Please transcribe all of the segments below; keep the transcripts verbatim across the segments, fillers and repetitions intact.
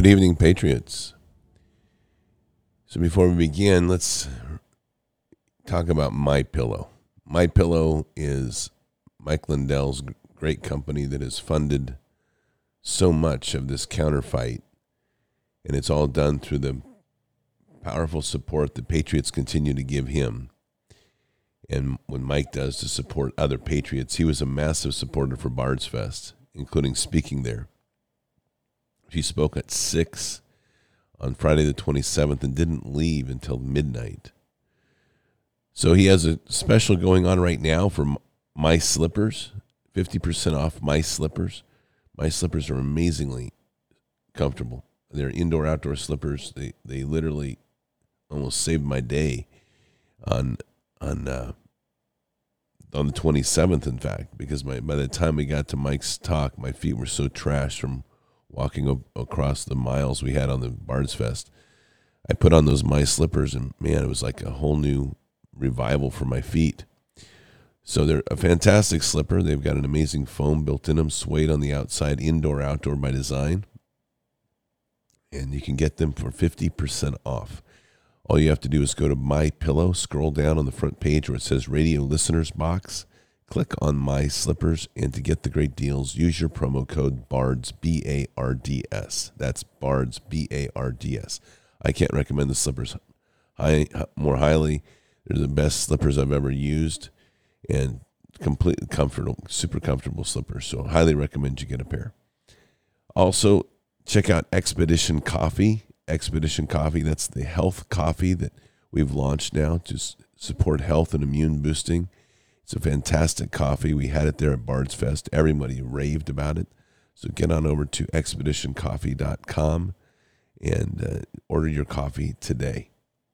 Good evening, Patriots. So before we begin, let's talk about MyPillow. MyPillow is Mike Lindell's great company that has funded so much of this counterfight, and it's all done through the powerful support the Patriots continue to give him. And what Mike does to support other Patriots, he was a massive supporter for Bards Fest, including speaking there. He spoke at six on Friday the twenty-seventh and didn't leave until midnight. So he has a special going on right now for My Slippers, fifty percent off My Slippers. My Slippers are amazingly comfortable. They're indoor-outdoor slippers. They they literally almost saved my day on on uh, on the twenty-seventh, in fact, because my by the time we got to Mike's talk, my feet were so trashed from walking o- across the miles we had on the Bards Fest. I put on those My Slippers, and man, it was like a whole new revival for my feet. So they're a fantastic slipper. They've got an amazing foam built in them, suede on the outside, indoor, outdoor by design. And you can get them for fifty percent off. All you have to do is go to MyPillow, scroll down on the front page where it says Radio Listeners Box, click on My Slippers, and to get the great deals, use your promo code BARDS, B A R D S. That's BARDS, B A R D S. I can't recommend the slippers high, more highly. They're the best slippers I've ever used, and completely comfortable, super comfortable slippers. So highly recommend you get a pair. Also, check out Expedition Coffee. Expedition Coffee, that's the health coffee that we've launched now to s- support health and immune boosting. It's a fantastic coffee. We had it there at Bards Fest. Everybody raved about it. So get on over to expedition coffee dot com and uh, order your coffee today.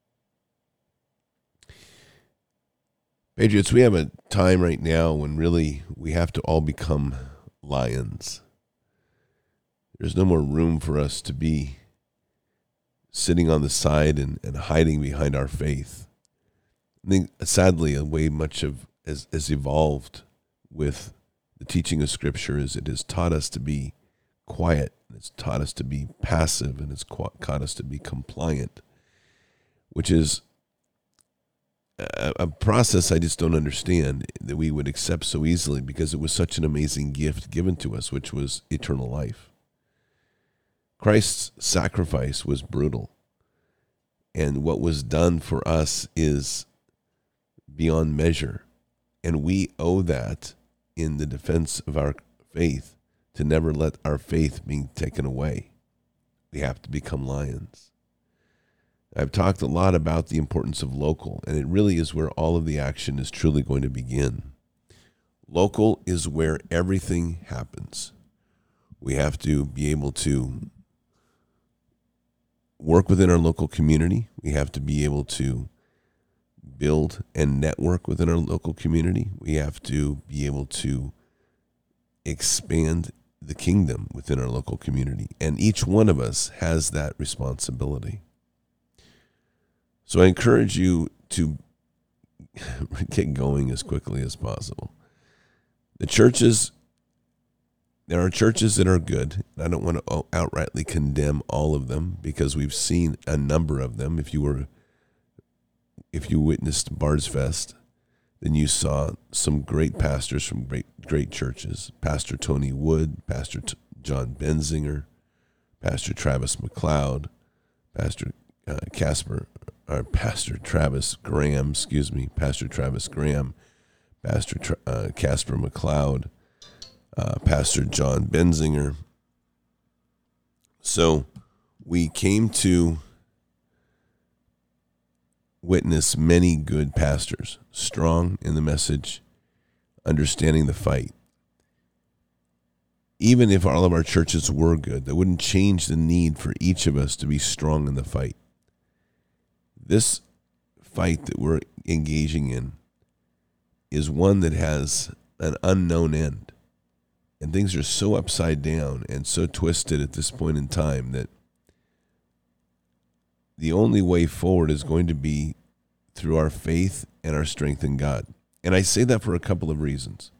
Patriots, we have a time right now when really we have to all become lions. There's no more room for us to be sitting on the side and, and hiding behind our faith. I think, sadly, a way much of has, has evolved with the teaching of Scripture is it has taught us to be quiet, and it's taught us to be passive, and it's taught us to be compliant, which is a, a process I just don't understand that we would accept so easily, because it was such an amazing gift given to us, which was eternal life. Christ's sacrifice was brutal, and what was done for us is beyond measure, and we owe that in the defense of our faith to never let our faith be taken away. We have to become lions. I've talked a lot about the importance of local, and it really is where all of the action is truly going to begin. Local is where everything happens. We have to be able to work within our local community. We have to be able to build and network within our local community. We have to be able to expand the kingdom within our local community. And each one of us has that responsibility. So I encourage you to get going as quickly as possible. The churches, there are churches that are good. I don't want to outrightly condemn all of them, because we've seen a number of them. If you were, if you witnessed Bards Fest, then you saw some great pastors from great great churches. Pastor Tony Wood, Pastor T- John Benzinger, Pastor Travis McLeod, Pastor uh, Casper, or Pastor Travis Graham, excuse me, Pastor Travis Graham, Pastor Tra- uh, Casper McLeod, uh, Pastor John Benzinger. So we came to witness many good pastors, strong in the message, understanding the fight. Even if all of our churches were good, that wouldn't change the need for each of us to be strong in the fight. This fight that we're engaging in is one that has an unknown end. And things are so upside down and so twisted at this point in time that the only way forward is going to be through our faith and our strength in God. And I say that for a couple of reasons.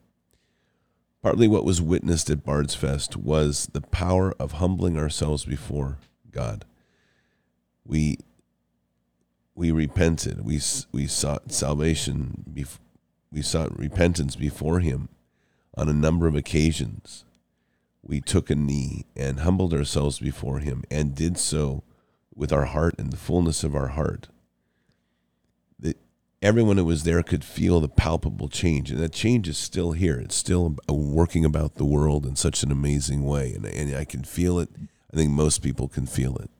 Partly what was witnessed at Bards Fest was the power of humbling ourselves before God. We we repented. We we sought salvation. We sought repentance before him on a number of occasions. We took a knee and humbled ourselves before him and did so with our heart and the fullness of our heart. That everyone who was there could feel the palpable change, and that change is still here. It's still working about the world in such an amazing way, and, and I can feel it. I think most people can feel it.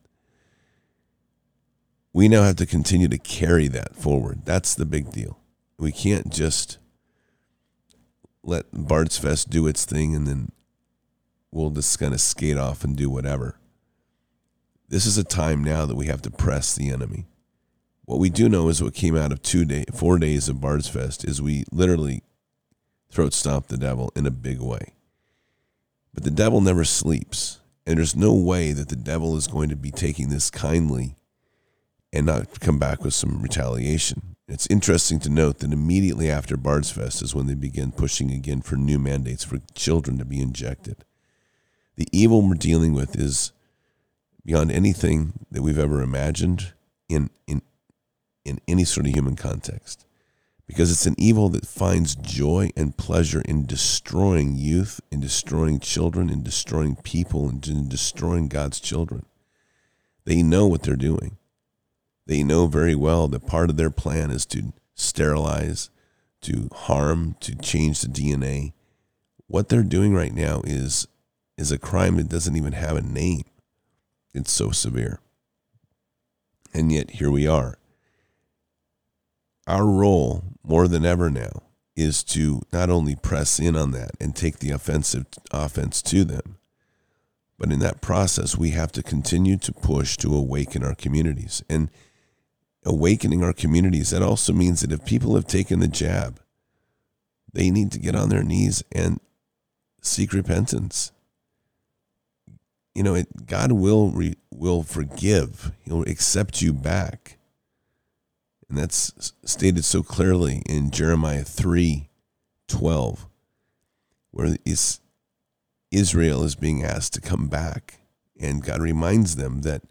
We now have to continue to carry that forward. That's the big deal. We can't just let Bard's Fest do its thing and then we'll just kind of skate off and do whatever. This is a time now that we have to press the enemy. What we do know is what came out of two day, four days of Bard's Fest is we literally throat stomp the devil in a big way. But the devil never sleeps, and there's no way that the devil is going to be taking this kindly and not come back with some retaliation. It's interesting to note that immediately after Bard's Fest is when they begin pushing again for new mandates for children to be injected. The evil we're dealing with is beyond anything that we've ever imagined in in in any sort of human context, because it's an evil that finds joy and pleasure in destroying youth, in destroying children, in destroying people, and in destroying God's children. They know what they're doing. They know very well that part of their plan is to sterilize, to harm, to change the D N A. What they're doing right now is is a crime that doesn't even have a name. It's so severe. And yet here we are. Our role, more than ever now, is to not only press in on that and take the offensive offense to them, but in that process, we have to continue to push to awaken our communities. And awakening our communities, that also means that if people have taken the jab, they need to get on their knees and seek repentance. You know, it, God will re, will forgive. He'll accept you back. And that's stated so clearly in Jeremiah three twelve, where is, Israel is being asked to come back. And God reminds them that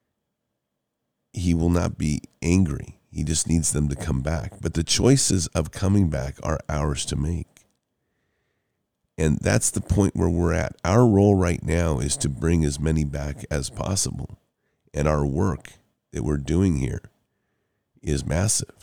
he will not be angry. He just needs them to come back. But the choices of coming back are ours to make. And that's the point where we're at. Our role right now is to bring as many back as possible. And our work that we're doing here is massive.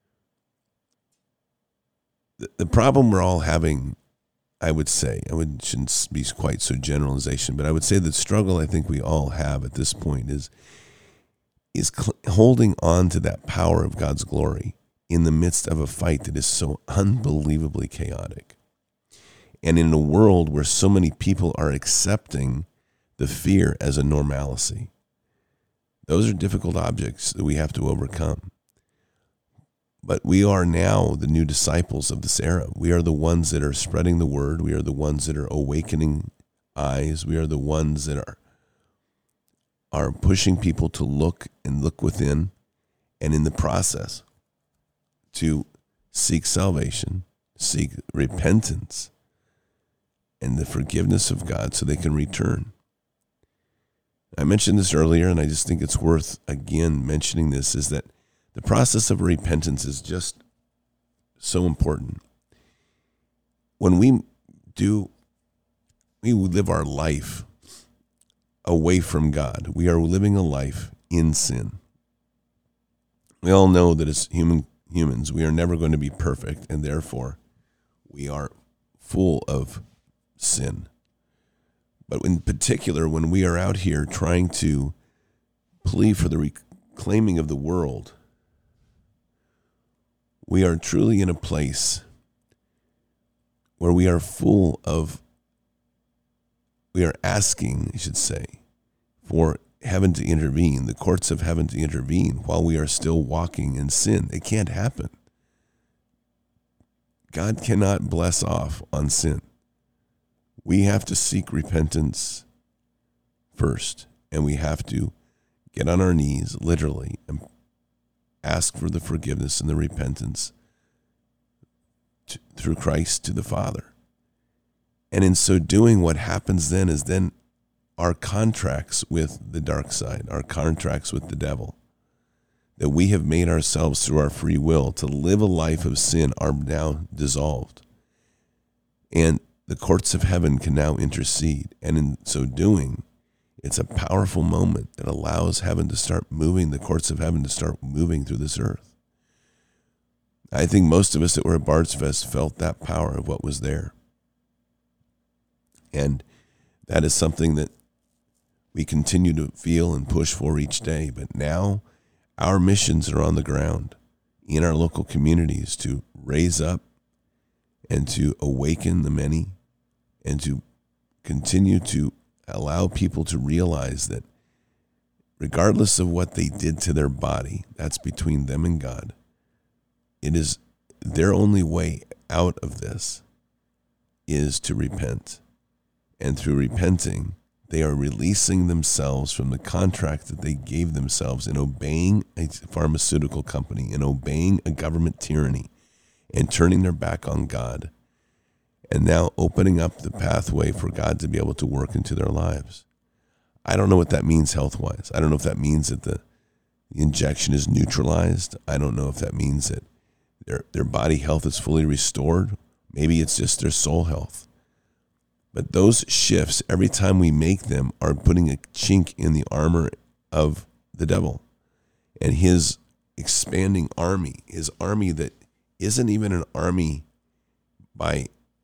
The, the problem we're all having, I would say, I would, shouldn't be quite so generalization, but I would say the struggle I think we all have at this point is is cl- holding on to that power of God's glory in the midst of a fight that is so unbelievably chaotic. And in a world where so many people are accepting the fear as a normalcy. Those are difficult objects that we have to overcome. But we are now the new disciples of this era. We are the ones that are spreading the word. We are the ones that are awakening eyes. We are the ones that are are pushing people to look and look within, and in the process to seek salvation, seek repentance, and the forgiveness of God so they can return. I mentioned this earlier, and I just think it's worth, again, mentioning this, is that the process of repentance is just so important. When we do, we live our life away from God. We are living a life in sin. We all know that as human humans, we are never going to be perfect, and therefore we are full of sin. But in particular, when we are out here trying to plea for the reclaiming of the world, we are truly in a place where we are full of, we are asking, I should say, for heaven to intervene, the courts of heaven to intervene while we are still walking in sin. It can't happen. God cannot bless off on sin. We have to seek repentance first, and we have to get on our knees, literally, and ask for the forgiveness and the repentance to, through Christ to the Father. And in so doing, what happens then is then our contracts with the dark side, our contracts with the devil, that we have made ourselves through our free will to live a life of sin are now dissolved. And the courts of heaven can now intercede. And in so doing, it's a powerful moment that allows heaven to start moving, the courts of heaven to start moving through this earth. I think most of us that were at Bard's Fest felt that power of what was there. And that is something that we continue to feel and push for each day. But now our missions are on the ground in our local communities to raise up and to awaken the many and to continue to allow people to realize that regardless of what they did to their body, that's between them and God. It is their only way out of this is to repent. And through repenting, they are releasing themselves from the contract that they gave themselves in obeying a pharmaceutical company, in obeying a government tyranny, and turning their back on God, and now opening up the pathway for God to be able to work into their lives. I don't know what that means health-wise. I don't know if that means that the, the injection is neutralized. I don't know if that means that their their body health is fully restored. Maybe it's just their soul health. But those shifts, every time we make them, are putting a chink in the armor of the devil and his expanding army, his army that isn't even an army by,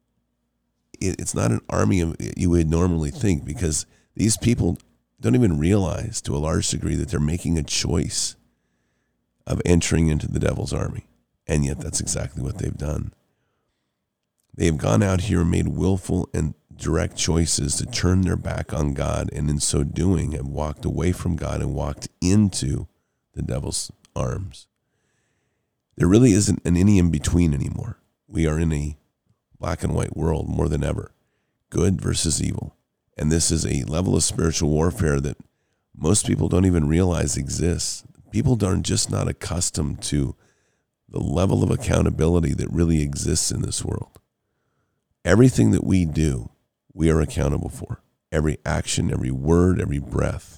it's not an army you would normally think, because these people don't even realize to a large degree that they're making a choice of entering into the devil's army. And yet that's exactly what they've done. They have gone out here and made willful and direct choices to turn their back on God, and in so doing have walked away from God and walked into the devil's arms. There really isn't an any in between anymore. We are in a black and white world more than ever, good versus evil. And this is a level of spiritual warfare that most people don't even realize exists. People are just not accustomed to the level of accountability that really exists in this world. Everything that we do, we are accountable for. Every action, every word, every breath.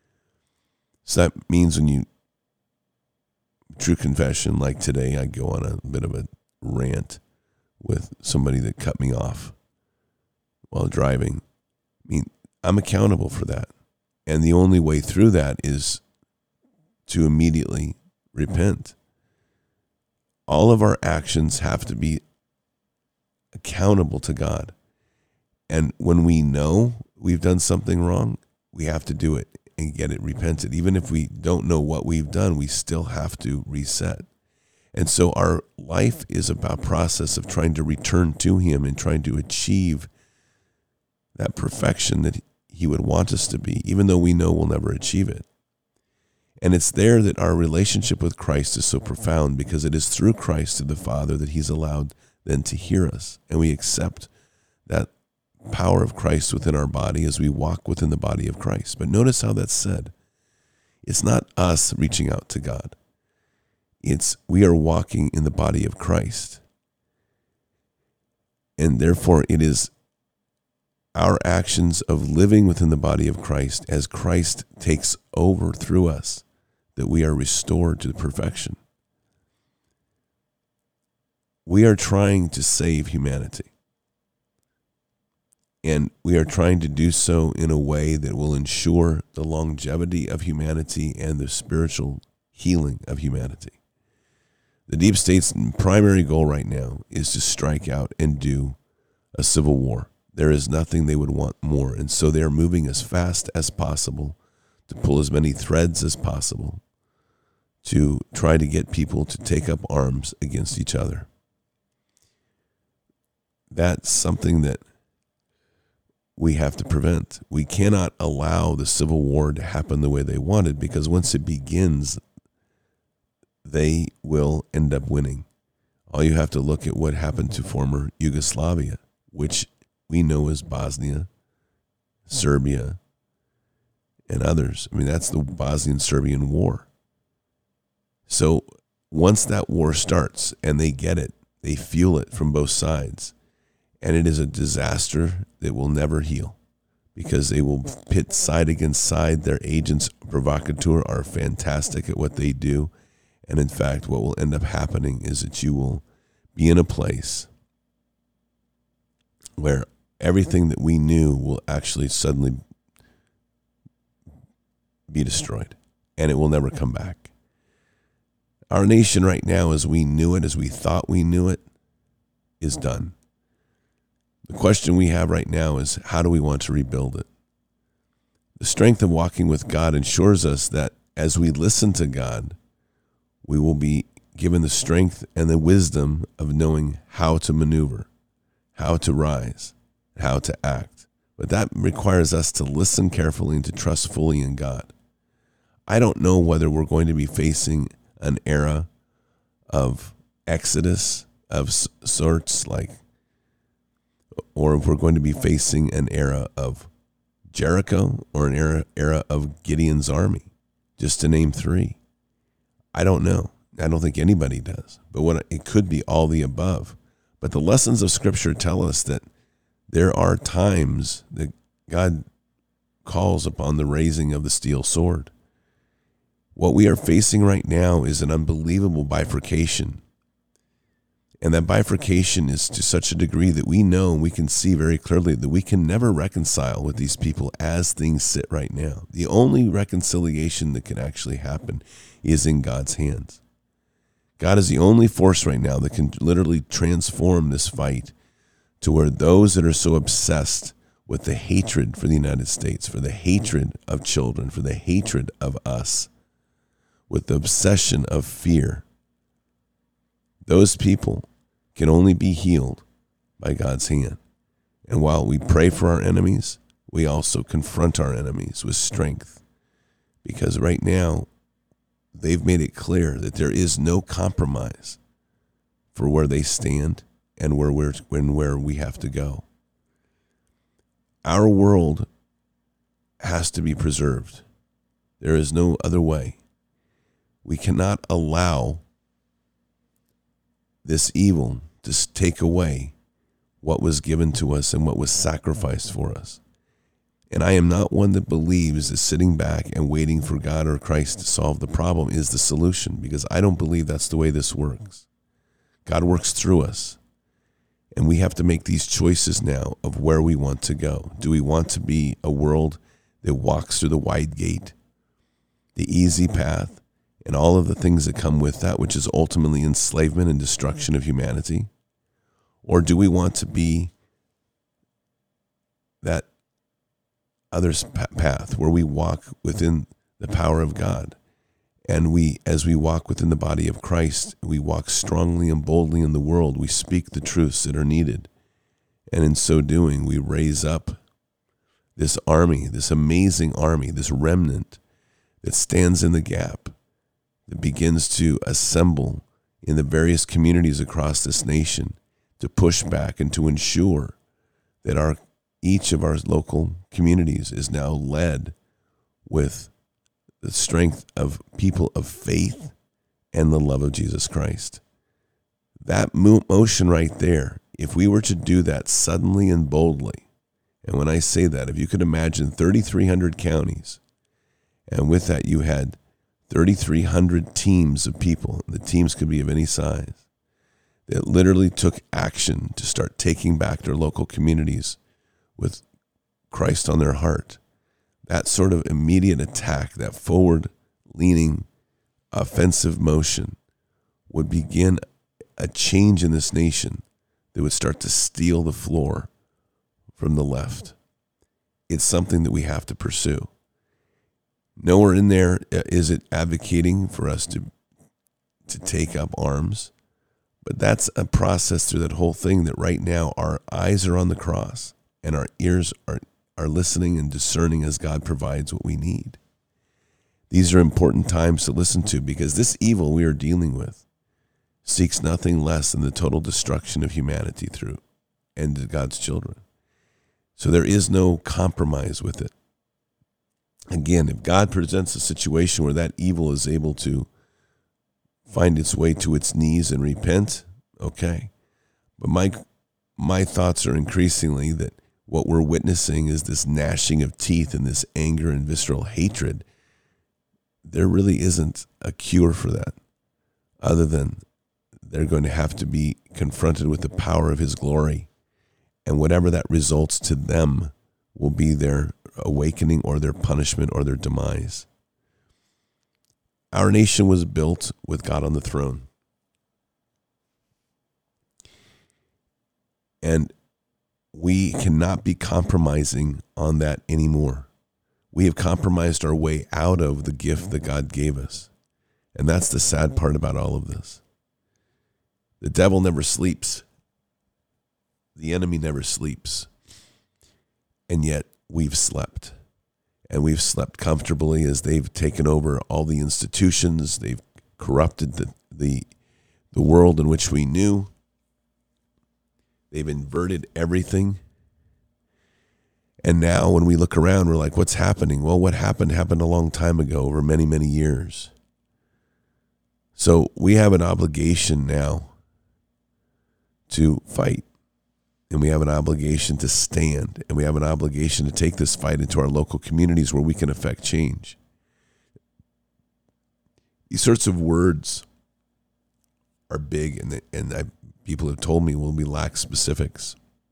So that means when you, true confession, like today, I go on a bit of a rant with somebody that cut me off while driving. I mean, I'm accountable for that. And the only way through that is to immediately repent. All of our actions have to be accountable to God. And when we know we've done something wrong, we have to do it and get it repented. Even if we don't know what we've done, we still have to reset. And so our life is about a process of trying to return to him and trying to achieve that perfection that he would want us to be, even though we know we'll never achieve it. And it's there that our relationship with Christ is so profound, because it is through Christ to the Father that he's allowed then to hear us. And we accept that power of Christ within our body as we walk within the body of Christ. But notice how that's said. It's not us reaching out to God. It's we are walking in the body of Christ. And therefore it is our actions of living within the body of Christ as Christ takes over through us that we are restored to perfection. We are trying to save humanity. And we are trying to do so in a way that will ensure the longevity of humanity and the spiritual healing of humanity. The deep state's primary goal right now is to strike out and do a civil war. There is nothing they would want more. And so they're moving as fast as possible to pull as many threads as possible to try to get people to take up arms against each other. That's something that we have to prevent. We cannot allow the Civil War to happen the way they wanted, because once it begins, they will end up winning. All you have to look at what happened to former Yugoslavia, which we know as Bosnia, Serbia, and others. I mean, that's the Bosnian-Serbian War. So once that war starts and they get it, they fuel it from both sides, and it is a disaster that will never heal, because they will pit side against side. Their agents provocateur are fantastic at what they do. And in fact, what will end up happening is that you will be in a place where everything that we knew will actually suddenly be destroyed, and it will never come back. Our nation right now, as we knew it, as we thought we knew it, is done. The question we have right now is, how do we want to rebuild it? The strength of walking with God ensures us that as we listen to God, we will be given the strength and the wisdom of knowing how to maneuver, how to rise, how to act. But that requires us to listen carefully and to trust fully in God. I don't know whether we're going to be facing an era of exodus of sorts, like, or if we're going to be facing an era of Jericho or an era era of Gideon's army, just to name three. I don't know. I don't think anybody does. But what it could be all the above. But the lessons of Scripture tell us that there are times that God calls upon the raising of the steel sword. What we are facing right now is an unbelievable bifurcation. And that bifurcation is to such a degree that we know and we can see very clearly that we can never reconcile with these people as things sit right now. The only reconciliation that can actually happen is in God's hands. God is the only force right now that can literally transform this fight to where those that are so obsessed with the hatred for the United States, for the hatred of children, for the hatred of us, with the obsession of fear, those people can only be healed by God's hand. And while we pray for our enemies, we also confront our enemies with strength. Because right now, they've made it clear that there is no compromise for where they stand and where we're and where we have to go. Our world has to be preserved. There is no other way. We cannot allow this evil to take away what was given to us and what was sacrificed for us. And I am not one that believes that sitting back and waiting for God or Christ to solve the problem is the solution, because I don't believe that's the way this works. God works through us. And we have to make these choices now of where we want to go. Do we want to be a world that walks through the wide gate, the easy path, and all of the things that come with that, which is ultimately enslavement and destruction of humanity? Or do we want to be that other path where we walk within the power of God? And we, as we walk within the body of Christ, we walk strongly and boldly in the world. We speak the truths that are needed. And in so doing, we raise up this army, this amazing army, this remnant that stands in the gap, that begins to assemble in the various communities across this nation to push back and to ensure that our each of our local communities is now led with the strength of people of faith and the love of Jesus Christ. That motion right there, if we were to do that suddenly and boldly, and when I say that, if you could imagine thirty-three hundred counties, and with that you had thirty-three hundred teams of people, the teams could be of any size, that literally took action to start taking back their local communities with Christ on their heart. That sort of immediate attack, that forward-leaning offensive motion would begin a change in this nation that would start to steal the floor from the left. It's something that we have to pursue. Nowhere in there is it advocating for us to to take up arms, but that's a process through that whole thing that right now our eyes are on the cross and our ears are, are listening and discerning as God provides what we need. These are important times to listen to, because this evil we are dealing with seeks nothing less than the total destruction of humanity through and God's children. So there is no compromise with it. Again, if God presents a situation where that evil is able to find its way to its knees and repent, okay. But my my thoughts are increasingly that what we're witnessing is this gnashing of teeth and this anger and visceral hatred. There really isn't a cure for that, other than they're going to have to be confronted with the power of his glory. And whatever that results to them will be their awakening or their punishment or their demise. Our nation was built with God on the throne. And we cannot be compromising on that anymore. We have compromised our way out of the gift that God gave us. And that's the sad part about all of this. The devil never sleeps. The enemy never sleeps. And yet we've slept. And we've slept comfortably as they've taken over all the institutions. They've corrupted the, the, the world in which we knew. They've inverted everything. And now when we look around, we're like, what's happening? Well, what happened happened a long time ago, over many, many years. So we have an obligation now to fight. And we have an obligation to stand. And we have an obligation to take this fight into our local communities where we can affect change. These sorts of words are big, and, and I, people have told me, well, we lack specifics.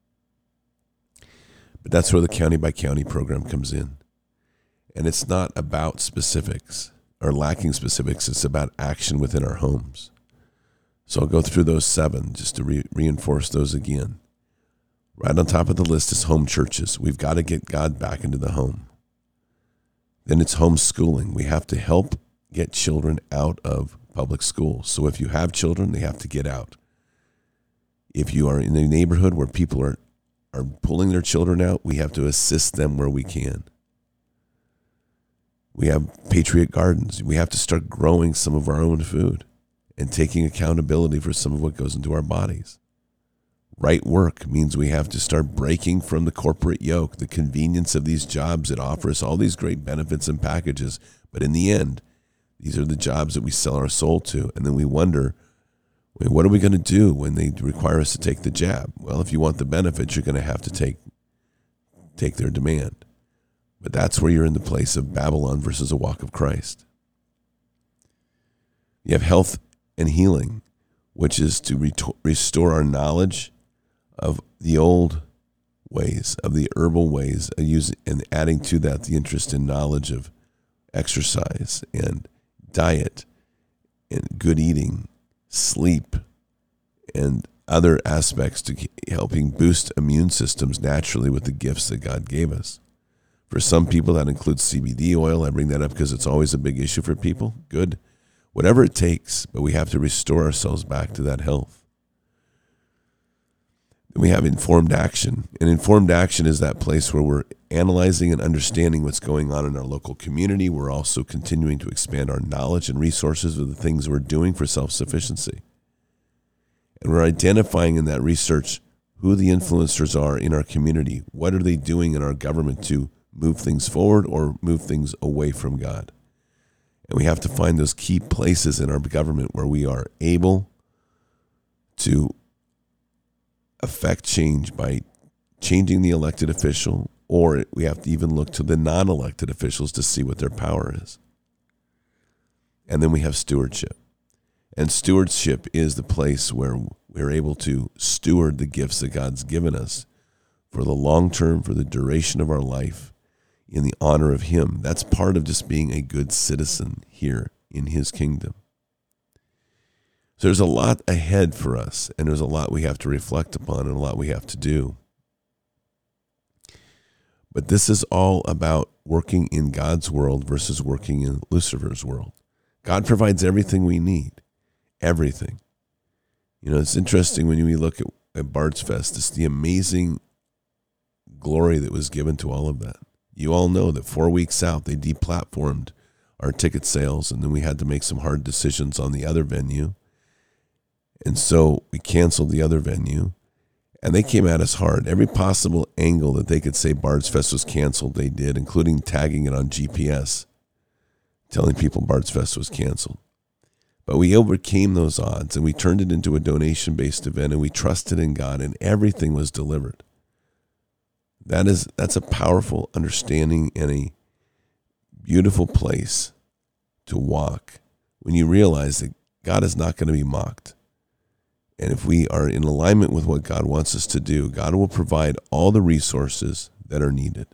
But that's where the county by county program comes in. And it's not about specifics or lacking specifics. It's about action within our homes. So I'll go through those seven just to re- reinforce those again. Right on top of the list is home churches. We've got to get God back into the home. Then it's homeschooling. We have to help get children out of public schools. So if you have children, they have to get out. If you are in a neighborhood where people are, are pulling their children out, we have to assist them where we can. We have Patriot Gardens. We have to start growing some of our own food and taking accountability for some of what goes into our bodies. Right work means we have to start breaking from the corporate yoke, the convenience of these jobs that offer us all these great benefits and packages. But in the end, these are the jobs that we sell our soul to. And then we wonder, wait, what are we going to do when they require us to take the jab? Well, if you want the benefits, you're going to have to take, take their demand. But that's where you're in the place of Babylon versus a walk of Christ. You have health and healing, which is to re- restore our knowledge of the old ways, of the herbal ways, and, use, and adding to that the interest in knowledge of exercise and diet and good eating, sleep, and other aspects to helping boost immune systems naturally with the gifts that God gave us. For some people, that includes C B D oil. I bring that up because it's always a big issue for people. Good. Whatever it takes, but we have to restore ourselves back to that health. We have informed action. And informed action is that place where we're analyzing and understanding what's going on in our local community. We're also continuing to expand our knowledge and resources of the things we're doing for self-sufficiency. And we're identifying in that research who the influencers are in our community. What are they doing in our government to move things forward or move things away from God? And we have to find those key places in our government where we are able to affect change by changing the elected official, or we have to even look to the non-elected officials to see what their power is. And then we have stewardship. And stewardship is the place where we're able to steward the gifts that God's given us for the long term, for the duration of our life, in the honor of Him. That's part of just being a good citizen here in His kingdom. So there's a lot ahead for us, and there's a lot we have to reflect upon and a lot we have to do. But this is all about working in God's world versus working in Lucifer's world. God provides everything we need, everything. You know, it's interesting when we look at, at Bard's Fest, it's the amazing glory that was given to all of that. You all know that four weeks out, they deplatformed our ticket sales, and then we had to make some hard decisions on the other venue. And so we canceled the other venue, and they came at us hard. Every possible angle that they could say Bard's Fest was canceled, they did, including tagging it on G P S, telling people Bard's Fest was canceled. But we overcame those odds, and we turned it into a donation-based event, and we trusted in God, and everything was delivered. That is, that's a powerful understanding and a beautiful place to walk when you realize that God is not going to be mocked. And if we are in alignment with what God wants us to do, God will provide all the resources that are needed.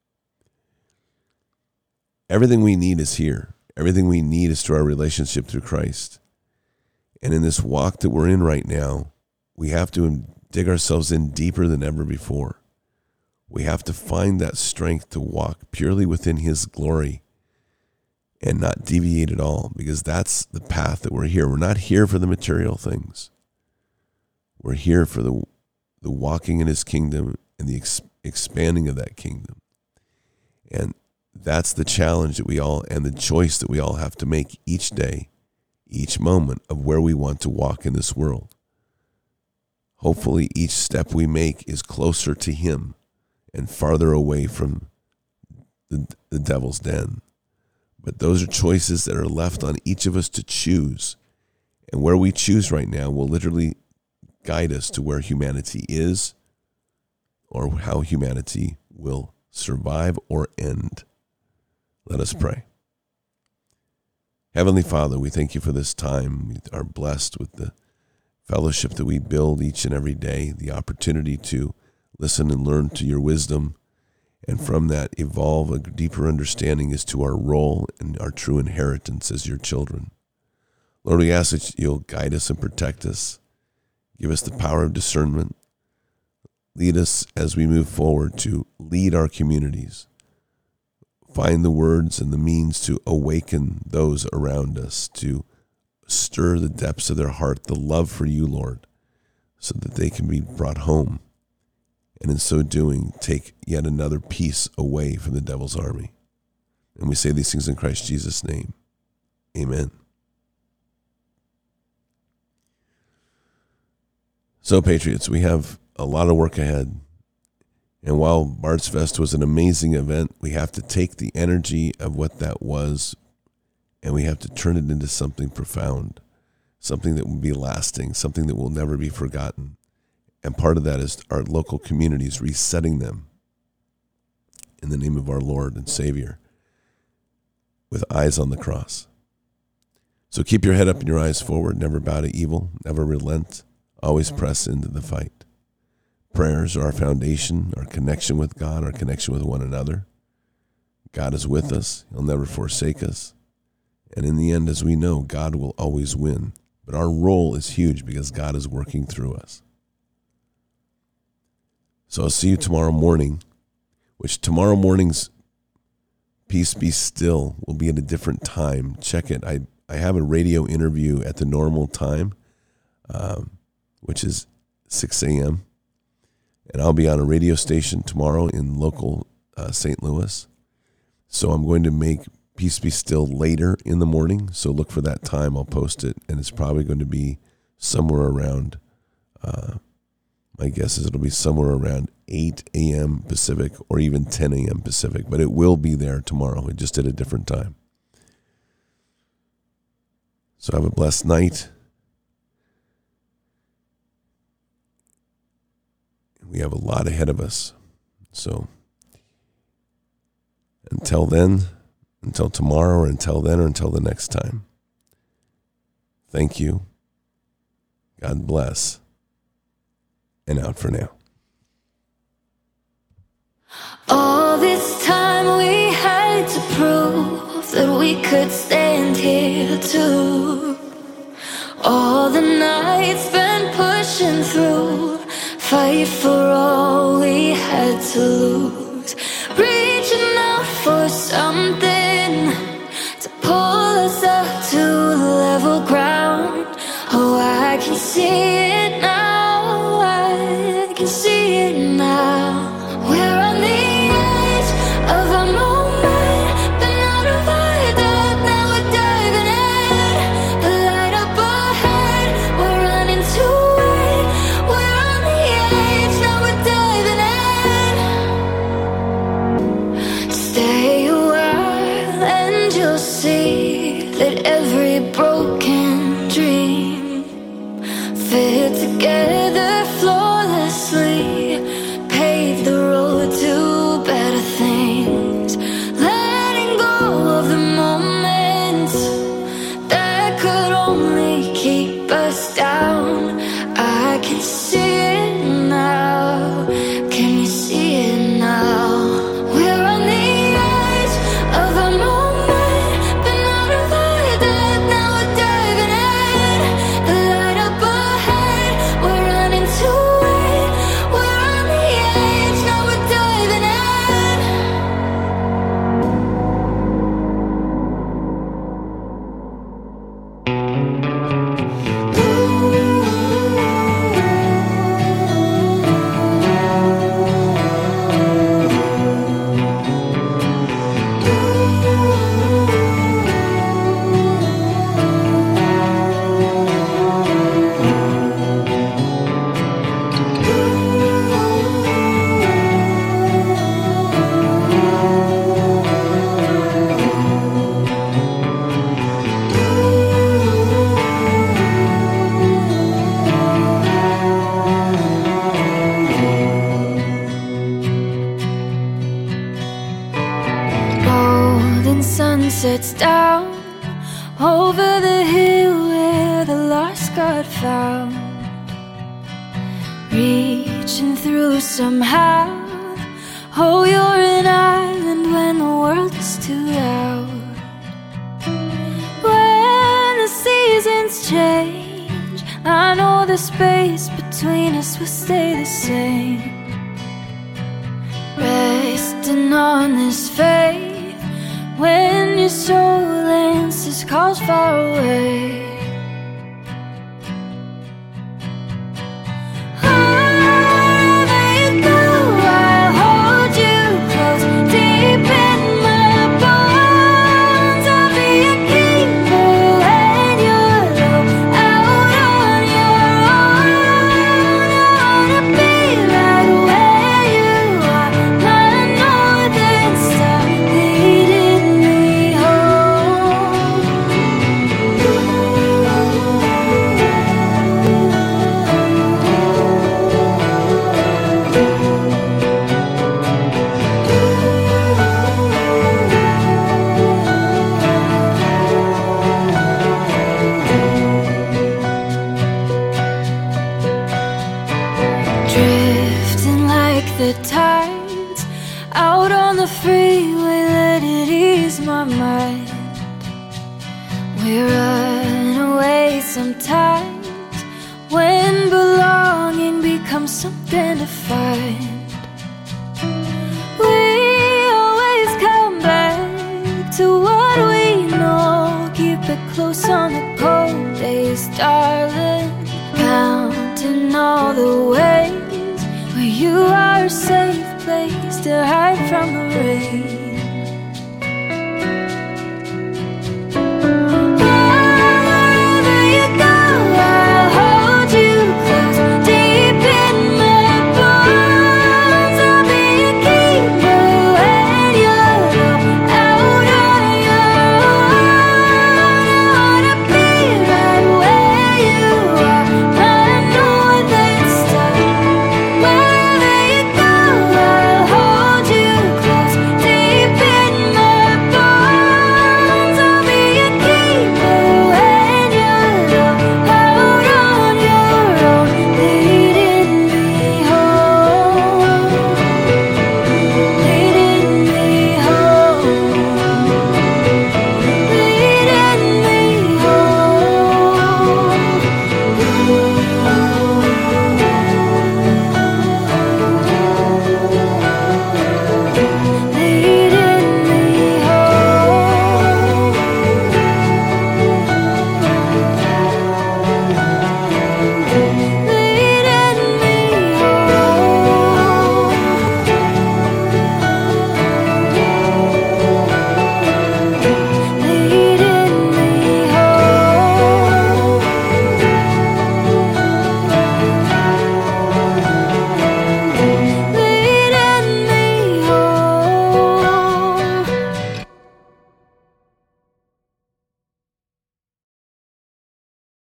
Everything we need is here. Everything we need is through our relationship through Christ. And in this walk that we're in right now, we have to dig ourselves in deeper than ever before. We have to find that strength to walk purely within his glory and not deviate at all, because that's the path that we're here. We're not here for the material things. We're here for the the walking in his kingdom and the ex- expanding of that kingdom. And that's the challenge that we all, and the choice that we all have to make each day, each moment of where we want to walk in this world. Hopefully each step we make is closer to him and farther away from the, the devil's den. But those are choices that are left on each of us to choose. And where we choose right now will literally guide us to where humanity is, or how humanity will survive or end. Let us pray. Heavenly Father, we thank you for this time. We are blessed with the fellowship that we build each and every day, the opportunity to listen and learn to your wisdom, and from that evolve a deeper understanding as to our role and our true inheritance as your children. Lord, we ask that you'll guide us and protect us. Give us the power of discernment. Lead us as we move forward to lead our communities. Find the words and the means to awaken those around us, to stir the depths of their heart, the love for you, Lord, so that they can be brought home. And in so doing, take yet another piece away from the devil's army. And we say these things in Christ Jesus' name. Amen. So, Patriots, we have a lot of work ahead. And while Bard's Fest was an amazing event, we have to take the energy of what that was and we have to turn it into something profound, something that will be lasting, something that will never be forgotten. And part of that is our local communities, resetting them in the name of our Lord and Savior with eyes on the cross. So keep your head up and your eyes forward, never bow to evil, never relent, always press into the fight. Prayers are our foundation, our connection with God, our connection with one another. God is with us. He'll never forsake us. And in the end, as we know, God will always win. But our role is huge because God is working through us. So I'll see you tomorrow morning, which tomorrow morning's Peace Be Still will be at a different time. Check it. I, I have a radio interview at the normal time, um, which is six a.m., and I'll be on a radio station tomorrow in local uh, Saint Louis. So I'm going to make Peace Be Still later in the morning. So look for that time. I'll post it. And it's probably going to be somewhere around, uh, my guess is it'll be somewhere around eight a.m. Pacific or even ten a.m. Pacific. But it will be there tomorrow, just at a different time. So have a blessed night. We have a lot ahead of us. So until then, until tomorrow, or until then, or until the next time, thank you. God bless. And out for now. All this time we had to prove that we could stand here too. All the nights spent pushing through, fight for all we had to lose, reaching out for something to pull us up to level ground. Oh, I can see it now, I can see it now. We're on the edge of a moment, been out of our depth, now we're diving in. The light up ahead, we're running to it. We're on the edge, now we're diving in. Stay a while and you'll see that every broken dream fit together flawlessly, pave the road to had found, reaching through somehow. Oh, you're an island when the world is too loud. When the seasons change, I know the space between us will stay the same. Resting on this faith, when your soul answers calls far away. Drifting like the tides out on the freeway, let it ease my mind. We run away sometimes when belonging becomes something to find. We always come back to what we know, keep it close on the cold days, darling. Counting all the ways where you are a safe place to hide from the rain.